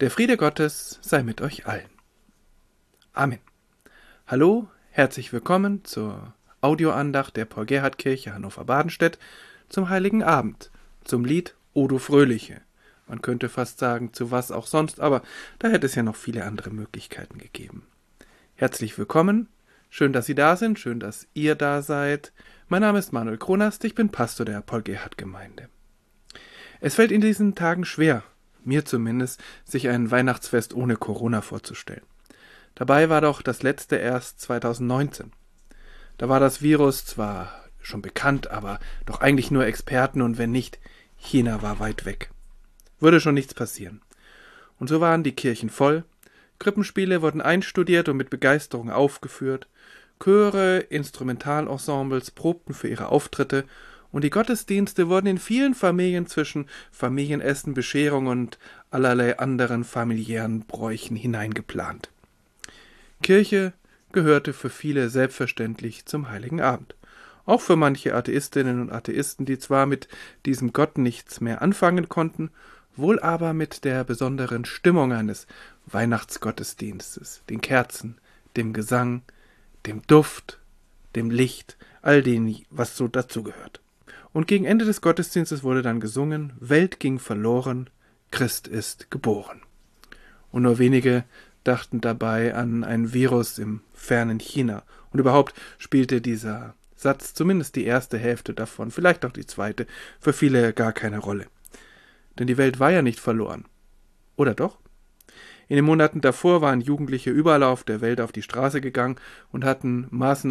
Der Friede Gottes sei mit euch allen. Amen. Hallo, herzlich willkommen zur Audioandacht der Paul-Gerhardt-Kirche Hannover-Badenstedt zum Heiligen Abend, zum Lied O du Fröhliche. Man könnte fast sagen, zu was auch sonst, aber da hätte es ja noch viele andere Möglichkeiten gegeben. Herzlich willkommen, schön, dass Sie da sind, schön, dass ihr da seid. Mein Name ist Manuel Kronast, ich bin Pastor der Paul-Gerhardt-Gemeinde. Es fällt in diesen Tagen schwer, mir zumindest, sich ein Weihnachtsfest ohne Corona vorzustellen. Dabei war doch das letzte erst 2019. Da war das Virus zwar schon bekannt, aber doch eigentlich nur Experten und wenn nicht, China war weit weg. Würde schon nichts passieren. Und so waren die Kirchen voll, Krippenspiele wurden einstudiert und mit Begeisterung aufgeführt, Chöre, Instrumentalensembles probten für ihre Auftritte und die Gottesdienste wurden in vielen Familien zwischen Familienessen, Bescherung und allerlei anderen familiären Bräuchen hineingeplant. Kirche gehörte für viele selbstverständlich zum Heiligen Abend. Auch für manche Atheistinnen und Atheisten, die zwar mit diesem Gott nichts mehr anfangen konnten, wohl aber mit der besonderen Stimmung eines Weihnachtsgottesdienstes, den Kerzen, dem Gesang, dem Duft, dem Licht, all dem, was so dazugehört. Und gegen Ende des Gottesdienstes wurde dann gesungen, Welt ging verloren, Christ ist geboren. Und nur wenige dachten dabei an ein Virus im fernen China. Und überhaupt spielte dieser Satz, zumindest die erste Hälfte davon, vielleicht auch die zweite, für viele gar keine Rolle. Denn die Welt war ja nicht verloren. Oder doch? In den Monaten davor waren Jugendliche überall auf der Welt auf die Straße gegangen und hatten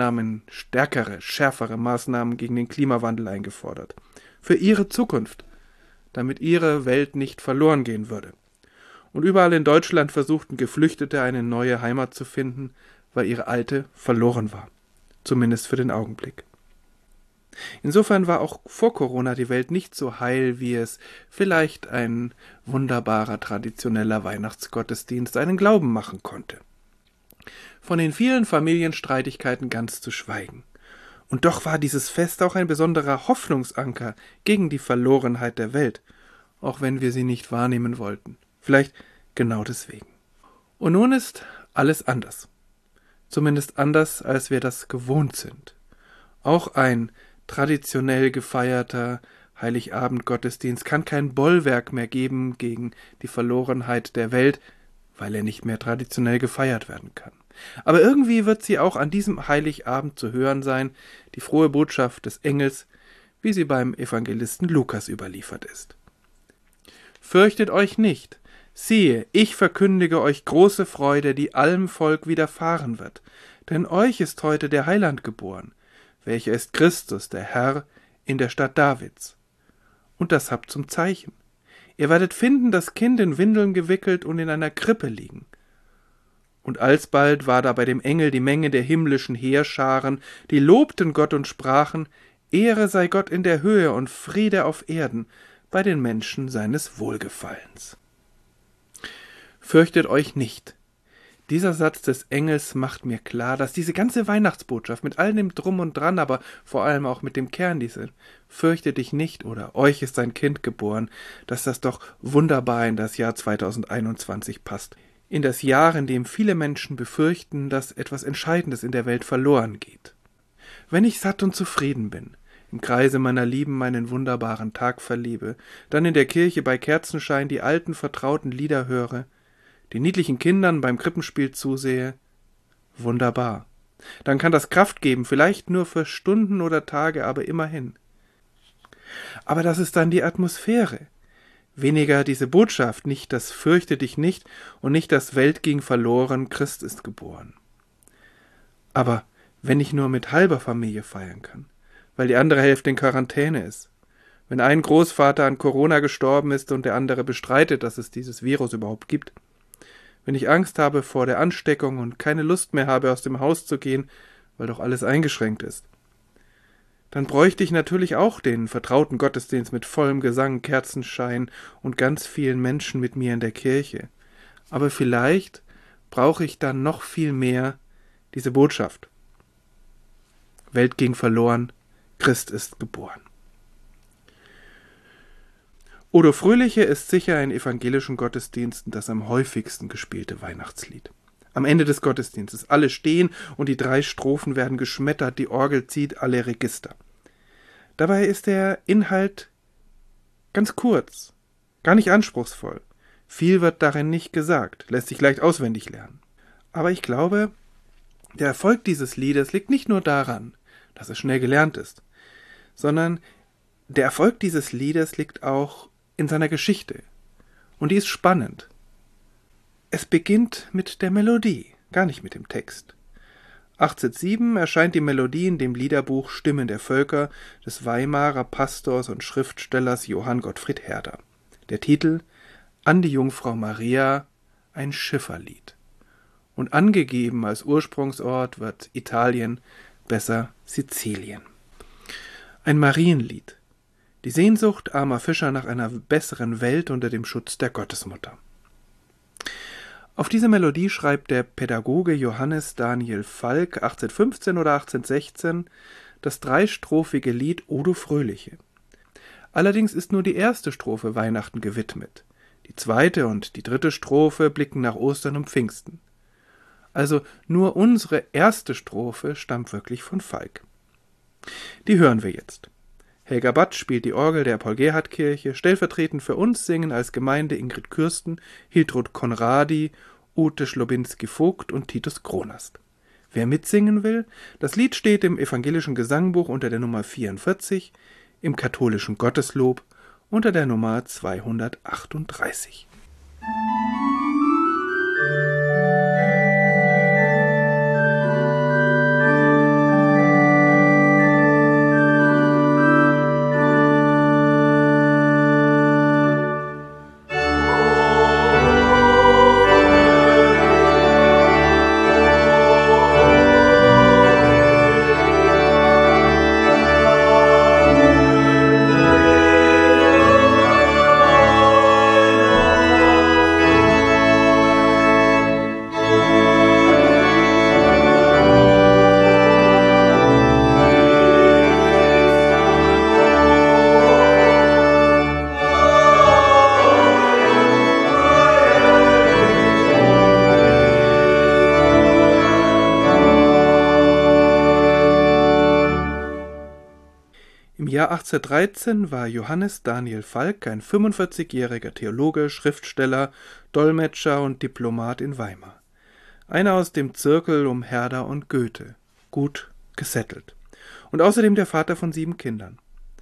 schärfere Maßnahmen gegen den Klimawandel eingefordert. Für ihre Zukunft, damit ihre Welt nicht verloren gehen würde. Und überall in Deutschland versuchten Geflüchtete eine neue Heimat zu finden, weil ihre alte verloren war. Zumindest für den Augenblick. Insofern war auch vor Corona die Welt nicht so heil, wie es vielleicht ein wunderbarer traditioneller Weihnachtsgottesdienst einen Glauben machen konnte. Von den vielen Familienstreitigkeiten ganz zu schweigen. Und doch war dieses Fest auch ein besonderer Hoffnungsanker gegen die Verlorenheit der Welt, auch wenn wir sie nicht wahrnehmen wollten. Vielleicht genau deswegen. Und nun ist alles anders. Zumindest anders, als wir das gewohnt sind. Auch ein traditionell gefeierter Heiligabend-Gottesdienst kann kein Bollwerk mehr geben gegen die Verlorenheit der Welt, weil er nicht mehr traditionell gefeiert werden kann. Aber irgendwie wird sie auch an diesem Heiligabend zu hören sein, die frohe Botschaft des Engels, wie sie beim Evangelisten Lukas überliefert ist. Fürchtet euch nicht, siehe, ich verkündige euch große Freude, die allem Volk widerfahren wird, denn euch ist heute der Heiland geboren, welcher ist Christus, der Herr, in der Stadt Davids. Und das habt zum Zeichen. Ihr werdet finden, das Kind in Windeln gewickelt und in einer Krippe liegen. Und alsbald war da bei dem Engel die Menge der himmlischen Heerscharen, die lobten Gott und sprachen, Ehre sei Gott in der Höhe und Friede auf Erden, bei den Menschen seines Wohlgefallens. Fürchtet euch nicht. Dieser Satz des Engels macht mir klar, dass diese ganze Weihnachtsbotschaft mit all dem Drum und Dran, aber vor allem auch mit dem Kern diese Fürchte dich nicht oder euch ist ein Kind geboren, dass das doch wunderbar in das Jahr 2021 passt. In das Jahr, in dem viele Menschen befürchten, dass etwas Entscheidendes in der Welt verloren geht. Wenn ich satt und zufrieden bin, im Kreise meiner Lieben meinen wunderbaren Tag verlebe, dann in der Kirche bei Kerzenschein die alten vertrauten Lieder höre, den niedlichen Kindern beim Krippenspiel zusehe, wunderbar. Dann kann das Kraft geben, vielleicht nur für Stunden oder Tage, aber immerhin. Aber das ist dann die Atmosphäre. Weniger diese Botschaft, nicht das Fürchte dich nicht und nicht das Welt ging verloren, Christ ist geboren. Aber wenn ich nur mit halber Familie feiern kann, weil die andere Hälfte in Quarantäne ist, wenn ein Großvater an Corona gestorben ist und der andere bestreitet, dass es dieses Virus überhaupt gibt, wenn ich Angst habe vor der Ansteckung und keine Lust mehr habe, aus dem Haus zu gehen, weil doch alles eingeschränkt ist, dann bräuchte ich natürlich auch den vertrauten Gottesdienst mit vollem Gesang, Kerzenschein und ganz vielen Menschen mit mir in der Kirche. Aber vielleicht brauche ich dann noch viel mehr diese Botschaft. Welt ging verloren, Christ ist geboren. Odo Fröhliche ist sicher in evangelischen Gottesdiensten das am häufigsten gespielte Weihnachtslied. Am Ende des Gottesdienstes alle stehen und die 3 Strophen werden geschmettert, die Orgel zieht alle Register. Dabei ist der Inhalt ganz kurz, gar nicht anspruchsvoll. Viel wird darin nicht gesagt, lässt sich leicht auswendig lernen. Aber ich glaube, der Erfolg dieses Liedes liegt nicht nur daran, dass es schnell gelernt ist, sondern der Erfolg dieses Liedes liegt auch in seiner Geschichte. Und die ist spannend. Es beginnt mit der Melodie, gar nicht mit dem Text. 1807 erscheint die Melodie in dem Liederbuch Stimmen der Völker des Weimarer Pastors und Schriftstellers Johann Gottfried Herder. Der Titel An die Jungfrau Maria, ein Schifferlied. Und angegeben als Ursprungsort wird Italien, besser Sizilien. Ein Marienlied. Die Sehnsucht armer Fischer nach einer besseren Welt unter dem Schutz der Gottesmutter. Auf diese Melodie schreibt der Pädagoge Johannes Daniel Falk 1815 oder 1816 das 3-strophige Lied Odo Fröhliche. Allerdings ist nur die erste Strophe Weihnachten gewidmet. Die 2. und die 3. Strophe blicken nach Ostern und Pfingsten. Also nur unsere erste Strophe stammt wirklich von Falk. Die hören wir jetzt. Helga Batt spielt die Orgel der Paul-Gerhardt-Kirche, stellvertretend für uns singen als Gemeinde Ingrid Kürsten, Hiltrud Konradi, Ute Schlobinski-Vogt und Titus Kronast. Wer mitsingen will, das Lied steht im evangelischen Gesangbuch unter der Nummer 44, im katholischen Gotteslob unter der Nummer 238. Im Jahr 1813 war Johannes Daniel Falk ein 45-jähriger Theologe, Schriftsteller, Dolmetscher und Diplomat in Weimar. Einer aus dem Zirkel um Herder und Goethe, gut gesettelt. Und außerdem der Vater von 7 Kindern.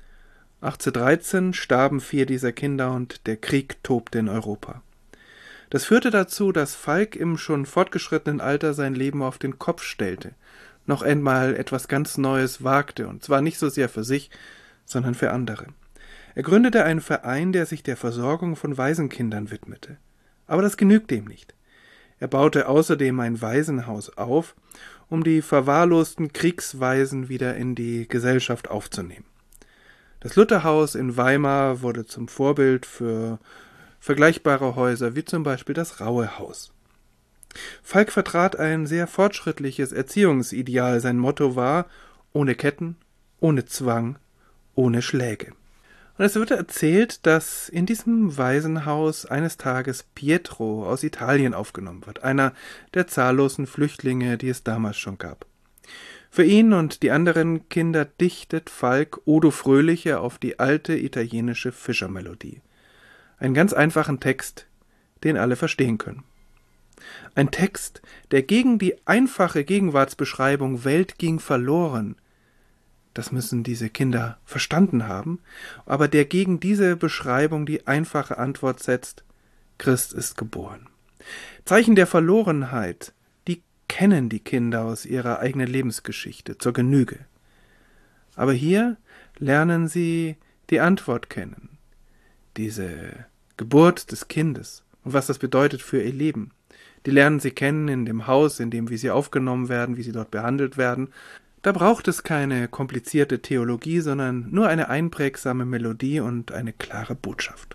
1813 starben 4 dieser Kinder und der Krieg tobte in Europa. Das führte dazu, dass Falk im schon fortgeschrittenen Alter sein Leben auf den Kopf stellte, noch einmal etwas ganz Neues wagte, und zwar nicht so sehr für sich, sondern für andere. Er gründete einen Verein, der sich der Versorgung von Waisenkindern widmete. Aber das genügte ihm nicht. Er baute außerdem ein Waisenhaus auf, um die verwahrlosten Kriegswaisen wieder in die Gesellschaft aufzunehmen. Das Lutherhaus in Weimar wurde zum Vorbild für vergleichbare Häuser, wie zum Beispiel das Raue Haus. Falk vertrat ein sehr fortschrittliches Erziehungsideal. Sein Motto war: ohne Ketten, ohne Zwang, ohne Schläge. Und es wird erzählt, dass in diesem Waisenhaus eines Tages Pietro aus Italien aufgenommen wird, einer der zahllosen Flüchtlinge, die es damals schon gab. Für ihn und die anderen Kinder dichtet Falk Odo Fröhliche auf die alte italienische Fischermelodie. Einen ganz einfachen Text, den alle verstehen können. Ein Text, der gegen die einfache Gegenwartsbeschreibung Welt ging verloren, das müssen diese Kinder verstanden haben, aber der gegen diese Beschreibung die einfache Antwort setzt: Christ ist geboren. Zeichen der Verlorenheit, die kennen die Kinder aus ihrer eigenen Lebensgeschichte zur Genüge. Aber hier lernen sie die Antwort kennen, diese Geburt des Kindes und was das bedeutet für ihr Leben. Die lernen sie kennen in dem Haus, in dem wie sie aufgenommen werden, wie sie dort behandelt werden. Da braucht es keine komplizierte Theologie, sondern nur eine einprägsame Melodie und eine klare Botschaft.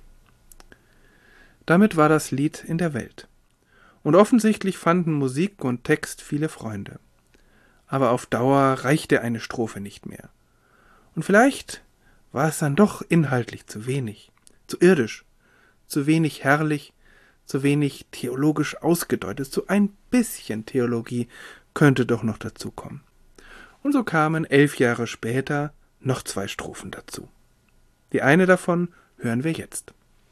Damit war das Lied in der Welt. Und offensichtlich fanden Musik und Text viele Freunde. Aber auf Dauer reichte eine Strophe nicht mehr. Und vielleicht war es dann doch inhaltlich zu wenig. zu irdisch, zu wenig herrlich, zu wenig theologisch ausgedeutet, so ein bisschen Theologie könnte doch noch dazu kommen. Und so kamen 11 Jahre später noch 2 Strophen dazu. Die eine davon hören wir jetzt.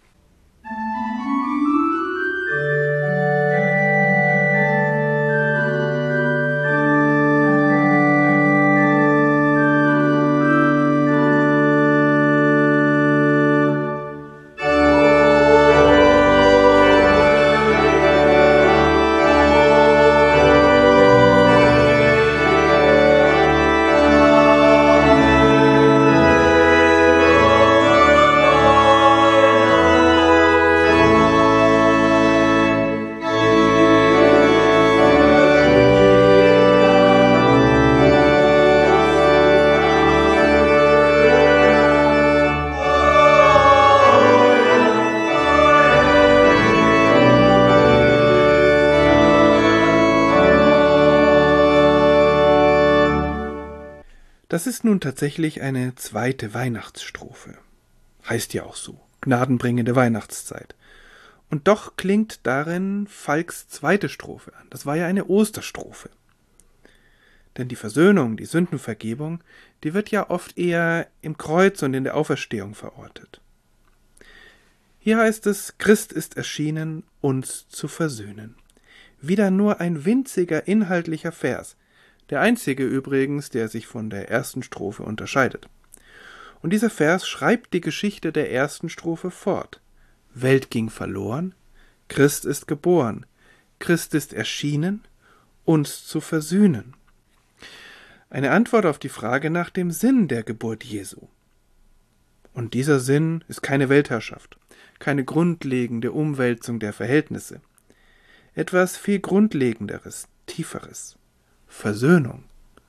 Das ist nun tatsächlich eine zweite Weihnachtsstrophe. Heißt ja auch so, gnadenbringende Weihnachtszeit. Und doch klingt darin Falks zweite Strophe an. Das war ja eine Osterstrophe. Denn die Versöhnung, die Sündenvergebung, die wird ja oft eher im Kreuz und in der Auferstehung verortet. Hier heißt es, Christ ist erschienen, uns zu versöhnen. Wieder nur ein winziger inhaltlicher Vers, der einzige übrigens, der sich von der ersten Strophe unterscheidet. Und dieser Vers schreibt die Geschichte der ersten Strophe fort. Welt ging verloren, Christ ist geboren, Christ ist erschienen, uns zu versöhnen. Eine Antwort auf die Frage nach dem Sinn der Geburt Jesu. Und dieser Sinn ist keine Weltherrschaft, keine grundlegende Umwälzung der Verhältnisse. Etwas viel Grundlegenderes, Tieferes. Versöhnung.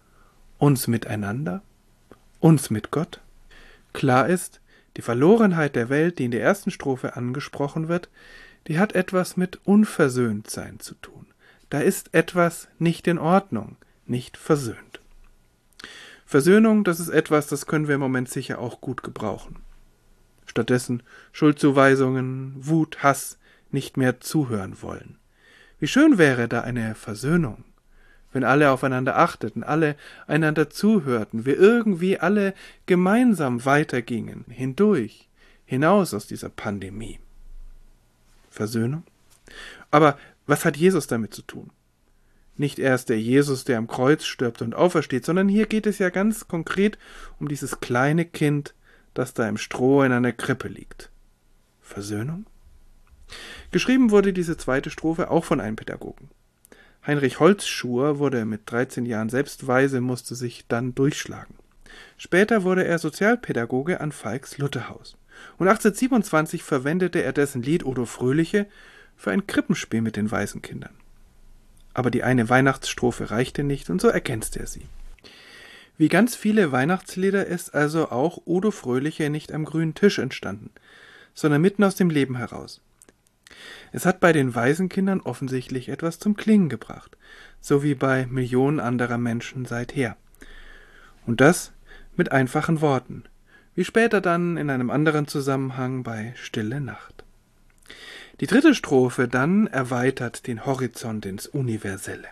Uns miteinander, uns mit Gott. Klar ist, die Verlorenheit der Welt, die in der ersten Strophe angesprochen wird, die hat etwas mit Unversöhntsein zu tun. Da ist etwas nicht in Ordnung, nicht versöhnt. Versöhnung, das ist etwas, das können wir im Moment sicher auch gut gebrauchen. Stattdessen Schuldzuweisungen, Wut, Hass, nicht mehr zuhören wollen. Wie schön wäre da eine Versöhnung, wenn alle aufeinander achteten, alle einander zuhörten, wir irgendwie alle gemeinsam weitergingen, hindurch, hinaus aus dieser Pandemie. Versöhnung? Aber was hat Jesus damit zu tun? Nicht erst der Jesus, der am Kreuz stirbt und aufersteht, sondern hier geht es ja ganz konkret um dieses kleine Kind, das da im Stroh in einer Krippe liegt. Versöhnung? Geschrieben wurde diese zweite Strophe auch von einem Pädagogen. Heinrich Holzschuher wurde mit 13 Jahren selbst Waise, musste sich dann durchschlagen. Später wurde er Sozialpädagoge an Falks Lutherhaus. Und 1827 verwendete er dessen Lied Odo Fröhliche für ein Krippenspiel mit den Waisenkindern. Aber die eine Weihnachtsstrophe reichte nicht und so ergänzte er sie. Wie ganz viele Weihnachtslieder ist also auch Odo Fröhliche nicht am grünen Tisch entstanden, sondern mitten aus dem Leben heraus. Es hat bei den Waisenkindern offensichtlich etwas zum Klingen gebracht, so wie bei Millionen anderer Menschen seither. Und das mit einfachen Worten, wie später dann in einem anderen Zusammenhang bei Stille Nacht. Die dritte Strophe dann erweitert den Horizont ins Universelle.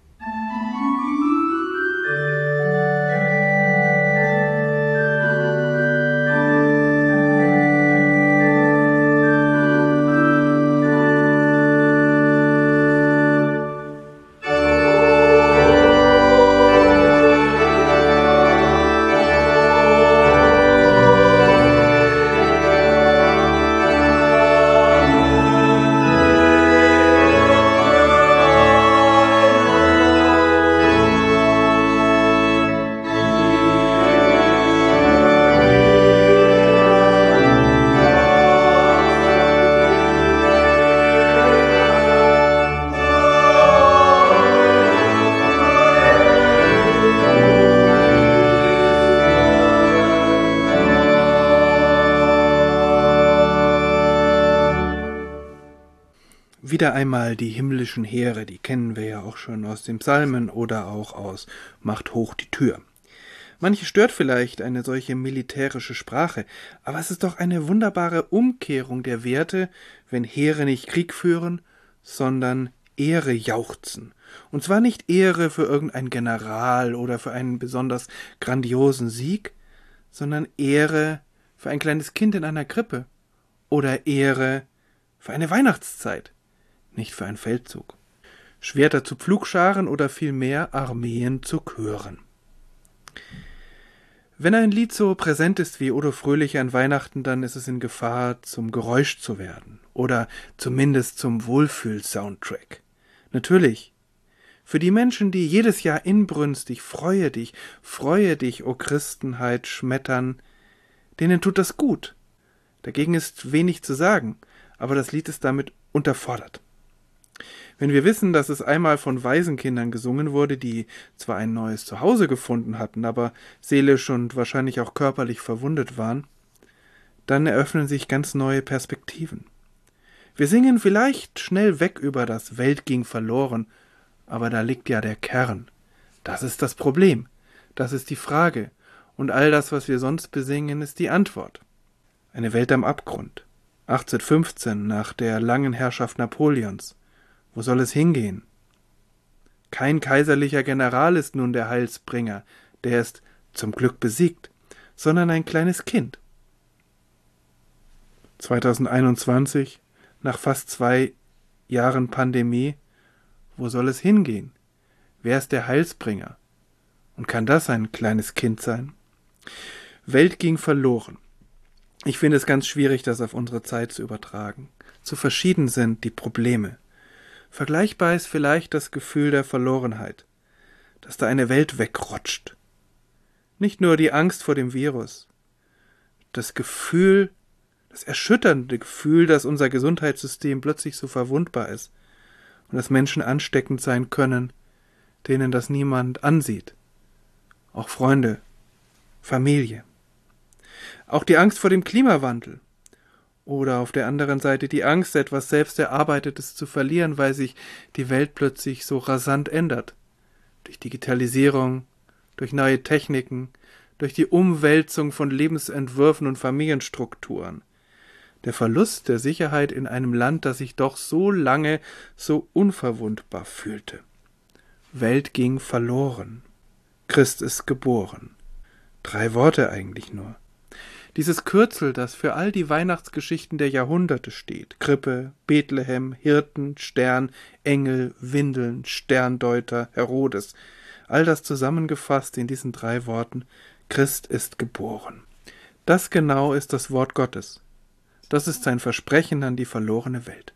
Wieder einmal die himmlischen Heere, die kennen wir ja auch schon aus den Psalmen oder auch aus Macht hoch die Tür. Manche stört vielleicht eine solche militärische Sprache, aber es ist doch eine wunderbare Umkehrung der Werte, wenn Heere nicht Krieg führen, sondern Ehre jauchzen. Und zwar nicht Ehre für irgendeinen General oder für einen besonders grandiosen Sieg, sondern Ehre für ein kleines Kind in einer Krippe oder Ehre für eine Weihnachtszeit, nicht für einen Feldzug. Schwerter zu Pflugscharen oder vielmehr Armeen zu Chören. Wenn ein Lied so präsent ist wie Odo Fröhlich an Weihnachten, dann ist es in Gefahr, zum Geräusch zu werden oder zumindest zum Wohlfühl-Soundtrack. Natürlich, für die Menschen, die jedes Jahr inbrünstig freue dich, o Christenheit schmettern, denen tut das gut. Dagegen ist wenig zu sagen, aber das Lied ist damit unterfordert. Wenn wir wissen, dass es einmal von Waisenkindern gesungen wurde, die zwar ein neues Zuhause gefunden hatten, aber seelisch und wahrscheinlich auch körperlich verwundet waren, dann eröffnen sich ganz neue Perspektiven. Wir singen vielleicht schnell weg über das Welt ging verloren, aber da liegt ja der Kern. Das ist das Problem, das ist die Frage, und all das, was wir sonst besingen, ist die Antwort. Eine Welt am Abgrund. 1815, nach der langen Herrschaft Napoleons. Wo soll es hingehen? Kein kaiserlicher General ist nun der Heilsbringer, der ist zum Glück besiegt, sondern ein kleines Kind. 2021, nach fast 2 Jahren Pandemie, wo soll es hingehen? Wer ist der Heilsbringer? Und kann das ein kleines Kind sein? Welt ging verloren. Ich finde es ganz schwierig, das auf unsere Zeit zu übertragen. Zu verschieden sind die Probleme. Vergleichbar ist vielleicht das Gefühl der Verlorenheit, dass da eine Welt wegrutscht. Nicht nur die Angst vor dem Virus, das Gefühl, das erschütternde Gefühl, dass unser Gesundheitssystem plötzlich so verwundbar ist und dass Menschen ansteckend sein können, denen das niemand ansieht. Auch Freunde, Familie. Auch die Angst vor dem Klimawandel. Oder auf der anderen Seite die Angst, etwas selbst Erarbeitetes zu verlieren, weil sich die Welt plötzlich so rasant ändert. Durch Digitalisierung, durch neue Techniken, durch die Umwälzung von Lebensentwürfen und Familienstrukturen. Der Verlust der Sicherheit in einem Land, das sich doch so lange so unverwundbar fühlte. Welt ging verloren. Christ ist geboren. 3 Worte eigentlich nur. Dieses Kürzel, das für all die Weihnachtsgeschichten der Jahrhunderte steht. Krippe, Bethlehem, Hirten, Stern, Engel, Windeln, Sterndeuter, Herodes. All das zusammengefasst in diesen 3 Worten. Christ ist geboren. Das genau ist das Wort Gottes. Das ist sein Versprechen an die verlorene Welt.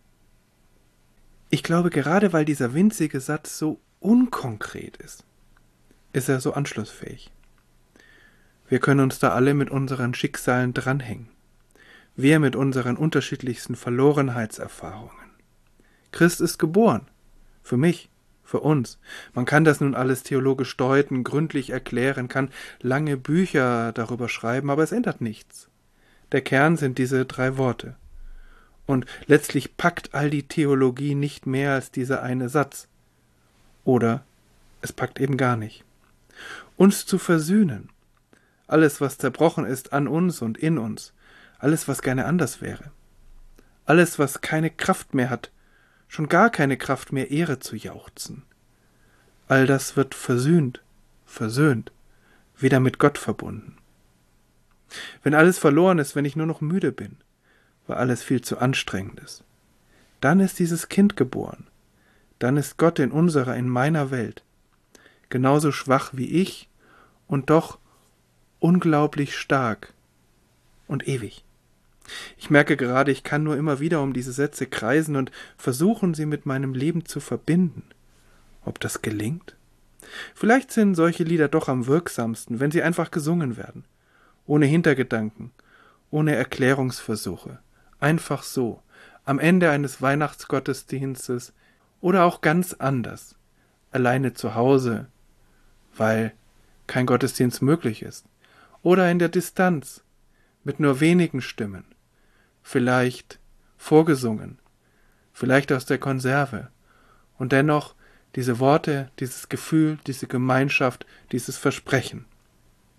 Ich glaube, gerade weil dieser winzige Satz so unkonkret ist er so anschlussfähig. Wir können uns da alle mit unseren Schicksalen dranhängen. Wir mit unseren unterschiedlichsten Verlorenheitserfahrungen. Christ ist geboren. Für mich, für uns. Man kann das nun alles theologisch deuten, gründlich erklären, kann lange Bücher darüber schreiben, aber es ändert nichts. Der Kern sind diese 3 Worte. Und letztlich packt all die Theologie nicht mehr als dieser eine Satz. Oder es packt eben gar nicht. Uns zu versöhnen. Alles, was zerbrochen ist an uns und in uns. Alles, was gerne anders wäre. Alles, was keine Kraft mehr hat, schon gar keine Kraft mehr, Ehre zu jauchzen. All das wird versöhnt, versöhnt, wieder mit Gott verbunden. Wenn alles verloren ist, wenn ich nur noch müde bin, weil alles viel zu anstrengend ist, dann ist dieses Kind geboren. Dann ist Gott in unserer, in meiner Welt, genauso schwach wie ich und doch unglaublich stark und ewig. Ich merke gerade, ich kann nur immer wieder um diese Sätze kreisen und versuchen, sie mit meinem Leben zu verbinden. Ob das gelingt? Vielleicht sind solche Lieder doch am wirksamsten, wenn sie einfach gesungen werden. Ohne Hintergedanken, ohne Erklärungsversuche. Einfach so, am Ende eines Weihnachtsgottesdienstes oder auch ganz anders. Alleine zu Hause, weil kein Gottesdienst möglich ist. Oder in der Distanz, mit nur wenigen Stimmen. Vielleicht vorgesungen, vielleicht aus der Konserve. Und dennoch diese Worte, dieses Gefühl, diese Gemeinschaft, dieses Versprechen.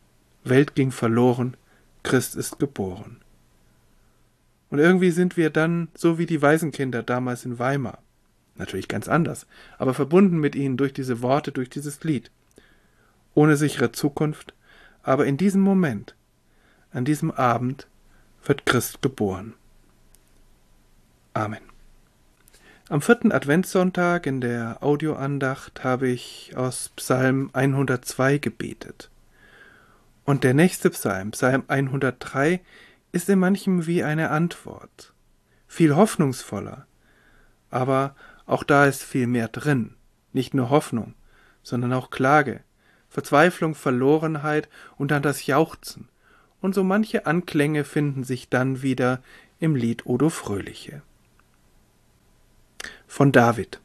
Welt ging verloren, Christ ist geboren. Und irgendwie sind wir dann so wie die Waisenkinder damals in Weimar. Natürlich ganz anders, aber verbunden mit ihnen durch diese Worte, durch dieses Lied. Ohne sichere Zukunft, aber in diesem Moment, an diesem Abend, wird Christ geboren. Amen. Am 4. Adventssonntag in der Audioandacht habe ich aus Psalm 102 gebetet. Und der nächste Psalm, Psalm 103, ist in manchem wie eine Antwort. Viel hoffnungsvoller, aber auch da ist viel mehr drin. Nicht nur Hoffnung, sondern auch Klage, Verzweiflung, Verlorenheit und dann das Jauchzen. Und so manche Anklänge finden sich dann wieder im Lied O du Fröhliche. Von David.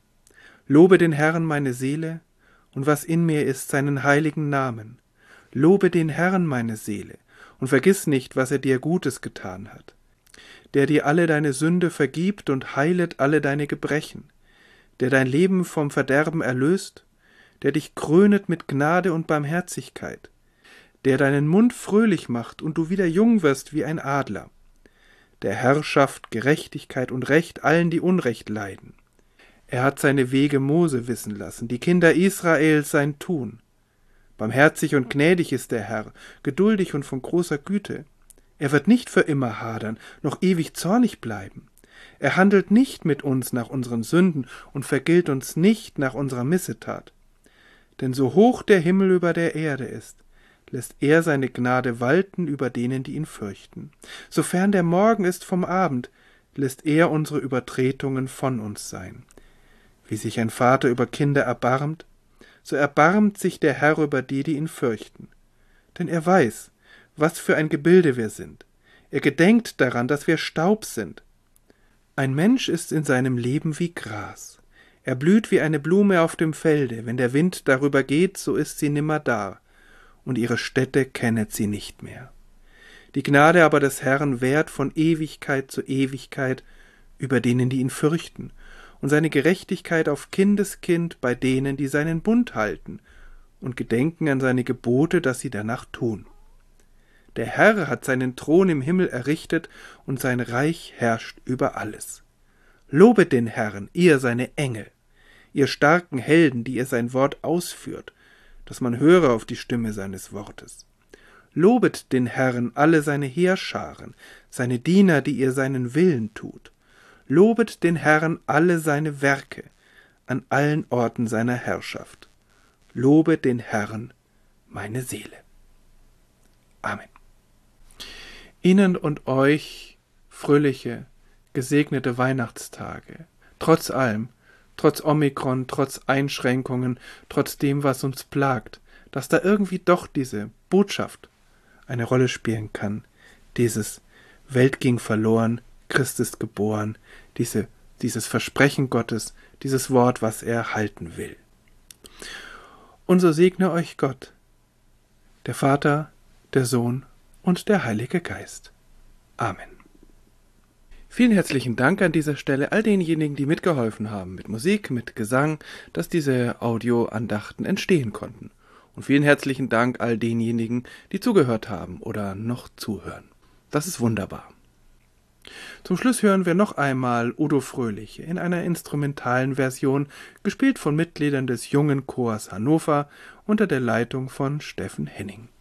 Lobe den Herrn meine Seele, und was in mir ist, seinen heiligen Namen. Lobe den Herrn meine Seele, und vergiss nicht, was er dir Gutes getan hat. Der dir alle deine Sünde vergibt und heilet alle deine Gebrechen, der dein Leben vom Verderben erlöst, der dich krönet mit Gnade und Barmherzigkeit, der deinen Mund fröhlich macht und du wieder jung wirst wie ein Adler. Der Herr schafft Gerechtigkeit und Recht allen, die Unrecht leiden. Er hat seine Wege Mose wissen lassen, die Kinder Israels sein Tun. Barmherzig und gnädig ist der Herr, geduldig und von großer Güte. Er wird nicht für immer hadern, noch ewig zornig bleiben. Er handelt nicht mit uns nach unseren Sünden und vergilt uns nicht nach unserer Missetat. Denn so hoch der Himmel über der Erde ist, lässt er seine Gnade walten über denen, die ihn fürchten. Sofern der Morgen ist vom Abend, lässt er unsere Übertretungen von uns sein. Wie sich ein Vater über Kinder erbarmt, so erbarmt sich der Herr über die, die ihn fürchten. Denn er weiß, was für ein Gebilde wir sind. Er gedenkt daran, dass wir Staub sind. Ein Mensch ist in seinem Leben wie Gras. Er blüht wie eine Blume auf dem Felde. Wenn der Wind darüber geht, so ist sie nimmer da, und ihre Stätte kennet sie nicht mehr. Die Gnade aber des Herrn währt von Ewigkeit zu Ewigkeit über denen, die ihn fürchten, und seine Gerechtigkeit auf Kindeskind bei denen, die seinen Bund halten und gedenken an seine Gebote, dass sie danach tun. Der Herr hat seinen Thron im Himmel errichtet, und sein Reich herrscht über alles. Lobet den Herrn, ihr seine Engel, ihr starken Helden, die ihr sein Wort ausführt, dass man höre auf die Stimme seines Wortes. Lobet den Herrn alle seine Heerscharen, seine Diener, die ihr seinen Willen tut. Lobet den Herrn alle seine Werke, an allen Orten seiner Herrschaft. Lobe den Herrn, meine Seele. Amen. Ihnen und euch fröhliche, gesegnete Weihnachtstage, trotz allem, trotz Omikron, trotz Einschränkungen, trotz dem, was uns plagt, dass da irgendwie doch diese Botschaft eine Rolle spielen kann, dieses Welt ging verloren, Christ ist geboren, dieses Versprechen Gottes, dieses Wort, was er halten will. Und so segne euch Gott, der Vater, der Sohn und der Heilige Geist. Amen. Vielen herzlichen Dank an dieser Stelle all denjenigen, die mitgeholfen haben, mit Musik, mit Gesang, dass diese Audioandachten entstehen konnten. Und vielen herzlichen Dank all denjenigen, die zugehört haben oder noch zuhören. Das ist wunderbar. Zum Schluss hören wir noch einmal O du Fröhliche in einer instrumentalen Version, gespielt von Mitgliedern des Jungen Chors Hannover unter der Leitung von Steffen Henning.